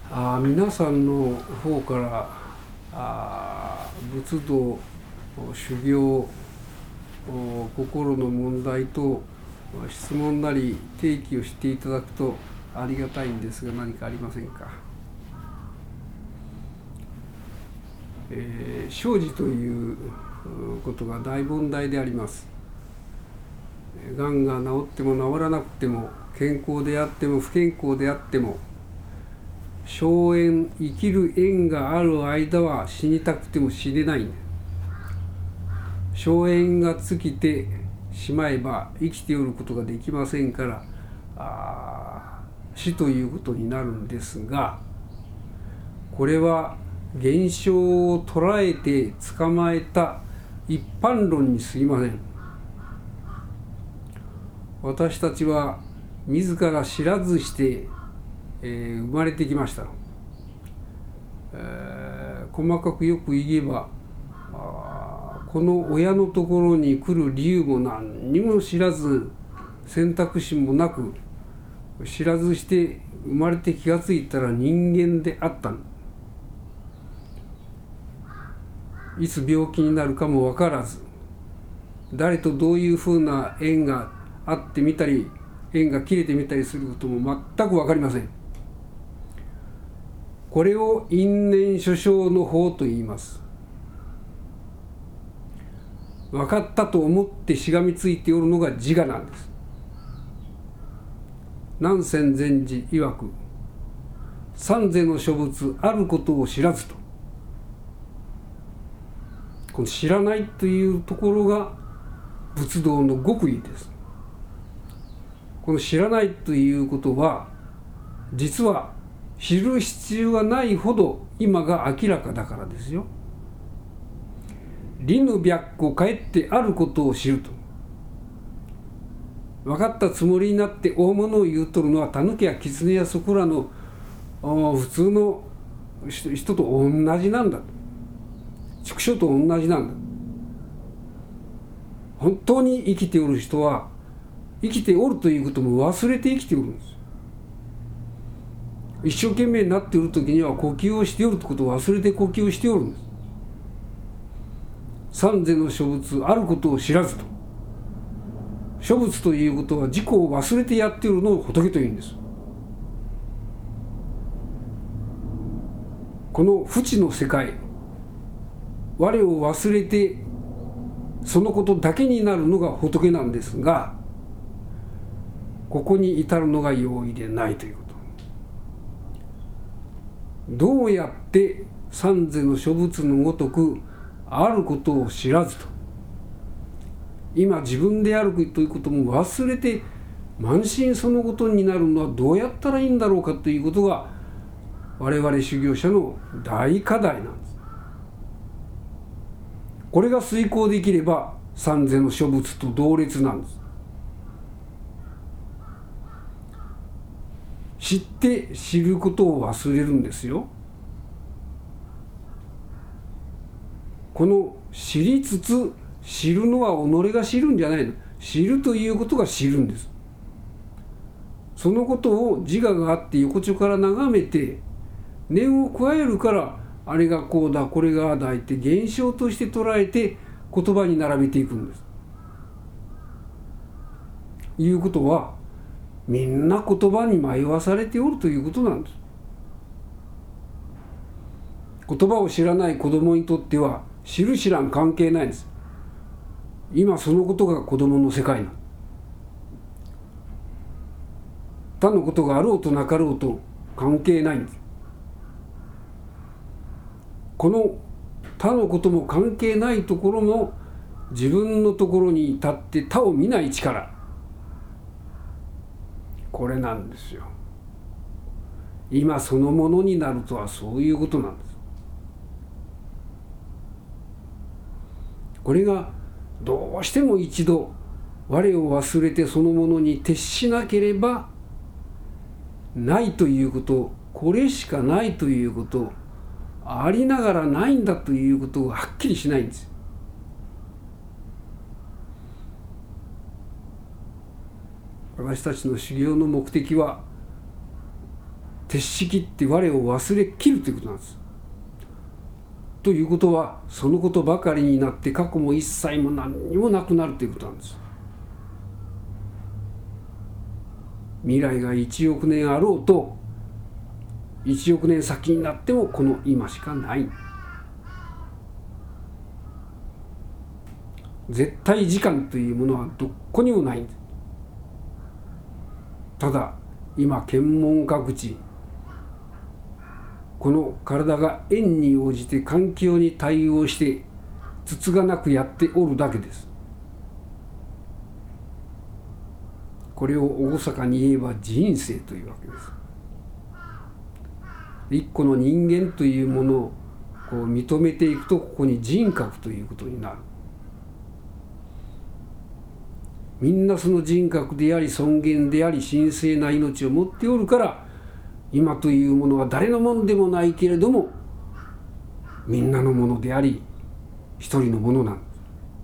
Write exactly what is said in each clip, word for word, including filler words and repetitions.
あ皆さんの方からあ仏道修行心の問題と質問なり提起をしていただくとありがたいんですが、何かありませんか。えー、生死ということが大問題であります。がんが治っても治らなくても、健康であっても不健康であっても、生縁生きる縁がある間は死にたくても死ねないんだ。生縁が尽きてしまえば生きておることができませんから、あ死ということになるんですが、これは現象を捉えて捕まえた一般論に過ぎません。私たちは自ら知らずして、えー、生まれてきました。えー、細かくよく言えば、この親のところに来る理由も何にも知らず、選択肢もなく、知らずして生まれて気がついたら人間であったの。いつ病気になるかも分からず、誰とどういうふうな縁があってみたり、縁が切れてみたりすることも全く分かりません。これを因縁諸生の法と言います。分かったと思ってしがみついておるのが自我なんです。南泉禅師曰く、三世の諸仏あることを知らずと。この知らないというところが仏道の極意です。この知らないということは、実は知る必要がないほど今が明らかだからですよ。理の白個かえってあることを知ると。分かったつもりになって大物を言うとるのは、タヌキやキツネやそこらの普通の人と同じなんだ。畜生と同じなんだ。本当に生きておる人は、生きておるということも忘れて生きておるんです。一生懸命になっている時には呼吸をしておるということを忘れて呼吸をしておるんです。三世の諸仏あることを知らずと。諸仏ということは自己を忘れてやっているのを仏というんです。この不知の世界、我を忘れてそのことだけになるのが仏なんですが、ここに至るのが容易でないということ。どうやって三世の諸仏のごとくあることを知らずと、今自分であるということも忘れて慢心そのことになるのはどうやったらいいんだろうかということが我々修行者の大課題なんです。これが遂行できれば三世の諸仏と同列なんです。知って知ることを忘れるんですよ。この知りつつ知るのは己が知るんじゃないの。知るということが知るんです。そのことを自我があって横丁から眺めて念を加えるから、あれがこうだこれがああだって現象として捉えて言葉に並べていくんです。いうことはみんな言葉に迷わされておるということなんです。言葉を知らない子供にとっては知る知らん関係ないんです。今そのことが子供の世界なの。他のことがあろうとなかろうと関係ないんです。この他のことも関係ないところも自分のところに立って他を見ない力、これなんですよ。今そのものになるとはそういうことなんです。これがどうしても一度我を忘れてそのものに徹しなければないということ、これしかないということ、ありながらないんだということをはっきりしないんです。私たちの修行の目的は徹しきって我を忘れきるということなんです。ということはそのことばかりになって過去も一切も何にもなくなるということなんです。未来がいちおくねんあろうといちおくねん先になってもこの今しかない。絶対時間というものはどこにもないんです。ただ今検問各地この体が縁に応じて環境に対応してつつがなくやっておるだけです。これを厳かに言えば人生というわけです。一個の人間というものをこう認めていくとここに人格ということになる。みんなその人格であり尊厳であり神聖な命を持っておるから今というものは誰のものでもないけれどもみんなのものであり一人のものなんです。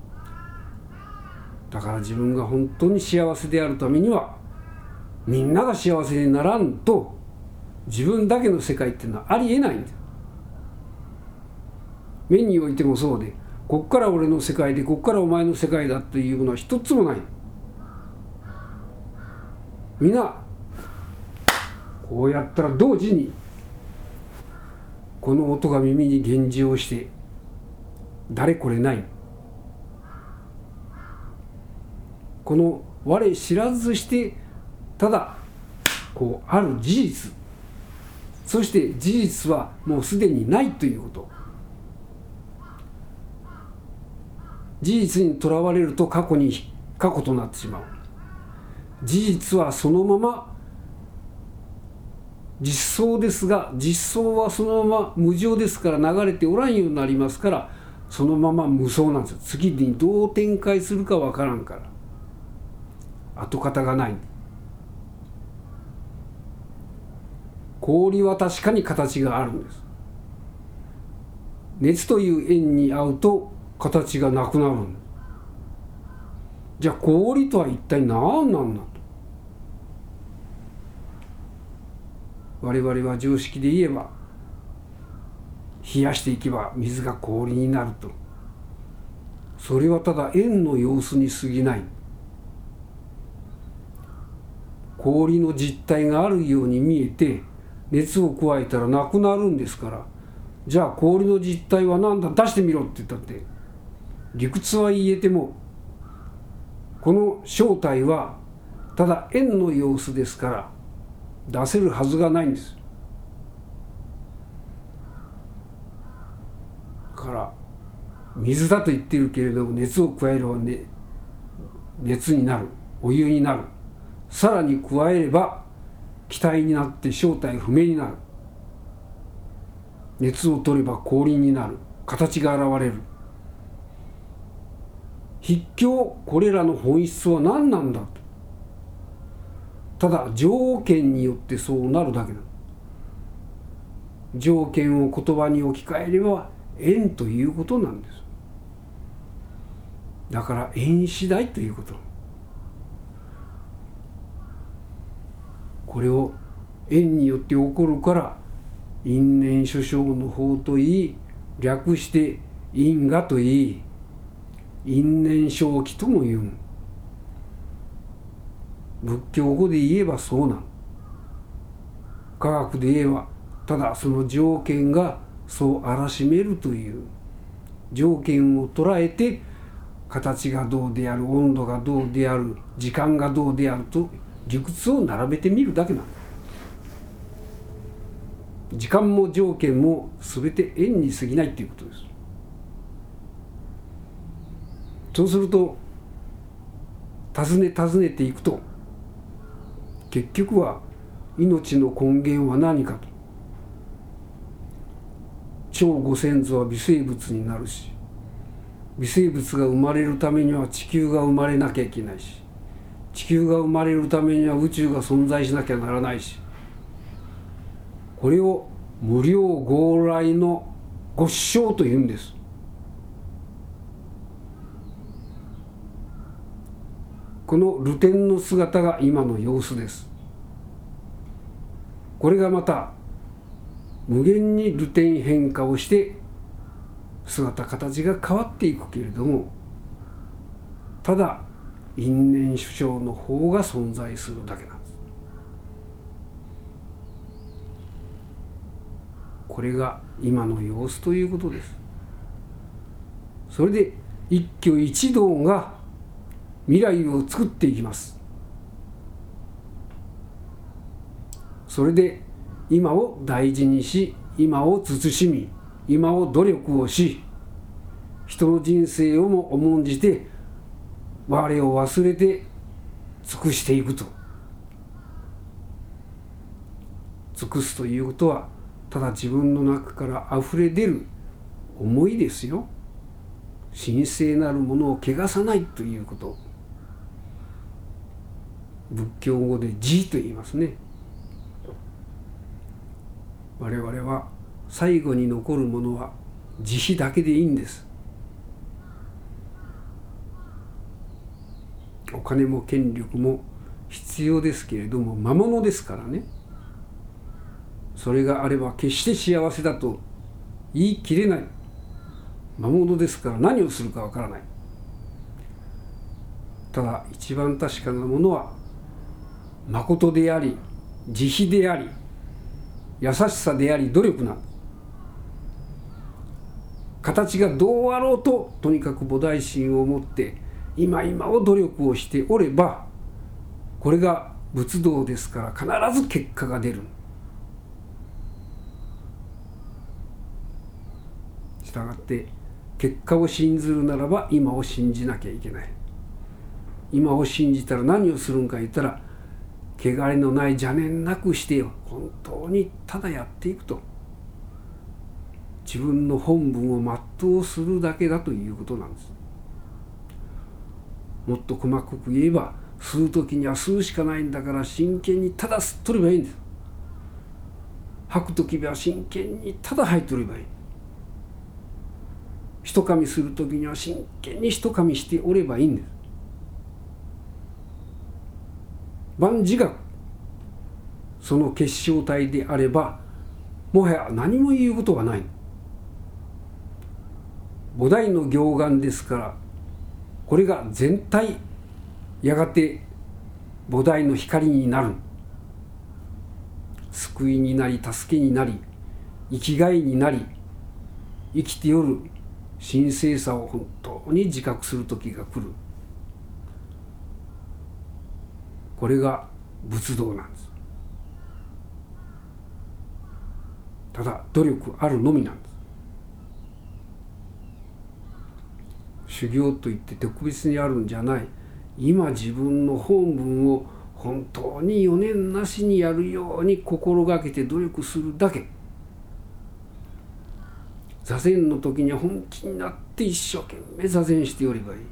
だから自分が本当に幸せであるためにはみんなが幸せにならんと自分だけの世界っていうのはありえないんです。目においてもそうでこっから俺の世界でこっからお前の世界だというものは一つもない。みんなこうやったら同時にこの音が耳に現実をして誰これないこの我知らずしてただこうある事実そして事実はもうすでにないということ。事実にとらわれると過去に過去となってしまう。事実はそのまま実相ですが実相はそのまま無常ですから流れておらんようになりますからそのまま無相なんですよ。次にどう展開するかわからんから跡形がない。氷は確かに形があるんです。熱という縁に合うと形がなくなるんです。じゃあ氷とは一体何なんだと。我々は常識で言えば冷やしていけば水が氷になると。それはただ縁の様子に過ぎない。氷の実体があるように見えて熱を加えたらなくなるんですから、じゃあ氷の実体は何だ出してみろって言ったって理屈は言えてもこの正体はただ縁の様子ですから出せるはずがないんです。だから水だと言っているけれども熱を加えれば、ね、熱になるお湯になるさらに加えれば気体になって正体不明になる熱を取れば氷になる形が現れる。筆境これらの本質は何なんだと。ただ条件によってそうなるだけだ。条件を言葉に置き換えれば縁ということなんです。だから縁次第ということ。これを縁によって起こるから因縁諸生の法といい略して因果といい因縁生起とも言う。仏教語で言えばそうなん。科学で言えばただその条件がそうあらしめるという条件を捉えて形がどうである温度がどうである時間がどうであると理屈を並べてみるだけなんだ。時間も条件も全て縁に過ぎないということです。そうすると尋ね尋ねていくと結局は命の根源は何かと。超ご先祖は微生物になるし微生物が生まれるためには地球が生まれなきゃいけないし地球が生まれるためには宇宙が存在しなきゃならないしこれを無量豪来のご師匠というんです。この流天の姿が今の様子です。 これがまた無限に流転変化をして姿形が変わっていくけれども、ただ因縁主張の方が存在するだけなんです。これが今の様子ということです。それで一挙一動が未来を作っていきます。それで今を大事にし、今を慎み、今を努力をし、人の人生をも重んじて我を忘れて尽くしていくと。尽くすということはただ自分の中からあふれ出る思いですよ。神聖なるものを汚さないということ。仏教語で慈と言いますね。我々は最後に残るものは慈悲だけでいいんです。お金も権力も必要ですけれども魔物ですからね。それがあれば決して幸せだと言い切れない。魔物ですから何をするかわからない。ただ一番確かなものは誠であり、慈悲であり、優しさであり、努力なんです。形がどうあろうととにかく菩提心を持って今今を努力をしておれば、これが仏道ですから必ず結果が出る。したがって結果を信ずるならば今を信じなきゃいけない。今を信じたら何をするんか言ったら、汚れのない邪念なくして本当にただやっていくと、自分の本分を全うするだけだということなんです。もっと細かく言えば、吸う時には吸うしかないんだから真剣にただ吸っとればいいんです。吐く時は真剣にただ吐いとればいい。一噛みする時には真剣に一噛みしておればいいんです。万自覚、その結晶体であればもはや何も言うことがない。菩提の行願ですから、これが全体やがて菩提の光になる。救いになり、助けになり、生きがいになり、生きておる神聖さを本当に自覚する時が来る。これが仏道なんです。ただ努力あるのみなんです。修行といって特別にあるんじゃない。今自分の本分を本当に余念なしにやるように心がけて努力するだけ。座禅の時には本気になって一生懸命座禅しておればいい。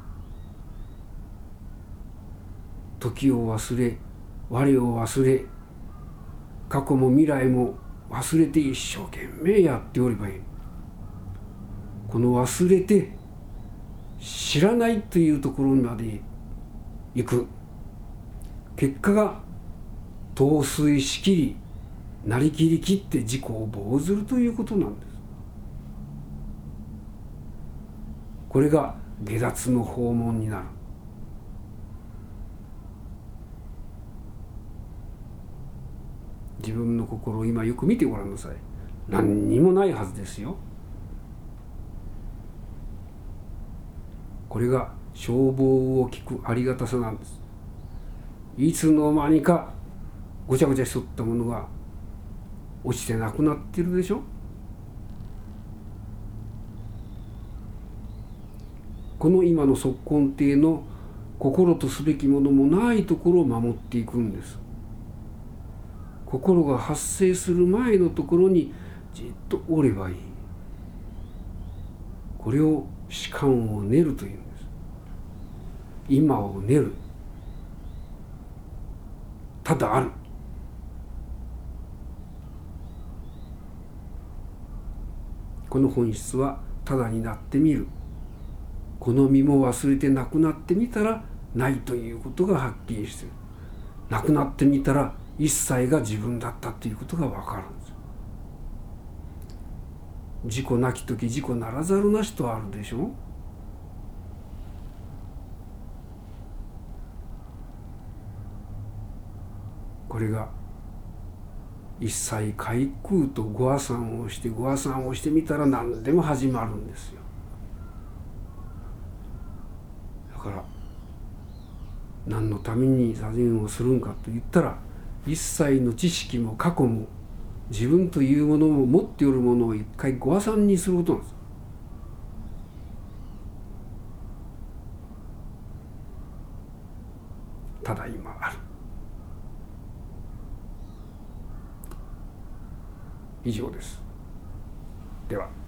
時を忘れ、我を忘れ、過去も未来も忘れて一生懸命やっておればいい。この忘れて知らないというところまで行く。結果が陶酔しきり、なりきりきって自己を棒ずるということなんです。これが下脱の訪問になる。自分の心を今よく見てごらんなさい。何にもないはずですよ。これが消防を聞くありがたさなんです。いつの間にかごちゃごちゃしとったものが落ちてなくなってるでしょ。この今の即根底の心とすべきものもないところを守っていくんです。心が発生する前のところにじっとおればいい。これを止観を練るというんです。今を練る。ただある。この本質はただになってみる。この身も忘れてなくなってみたらないということがはっきりしている。なくなってみたら一切が自分だったっていうことが分かるんですよ。自己なき時自己ならざるなしとあるでしょ。これが一切皆空とご破算をしてご破算をしてみたら何でも始まるんですよ。だから何のために座禅をするんかと言ったら、一切の知識も過去も自分というものも持っておるものを一回ご破算にすることなんです。ただ今ある。以上です。では。